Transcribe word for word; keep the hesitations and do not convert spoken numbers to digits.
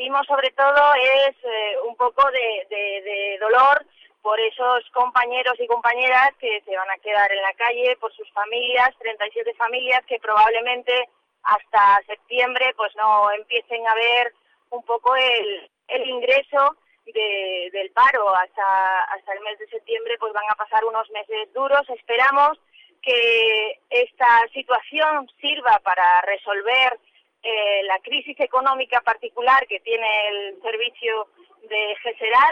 sentimos sobre todo es eh, un poco de, de, de dolor por esos compañeros y compañeras que se van a quedar en la calle, por sus familias, treinta y siete familias que probablemente hasta septiembre pues no empiecen a ver un poco el, el ingreso de, del paro. Hasta, hasta el mes de septiembre pues van a pasar unos meses duros. Esperamos que esta situación sirva para resolver eh, la crisis económica particular que tiene el servicio de Geseral.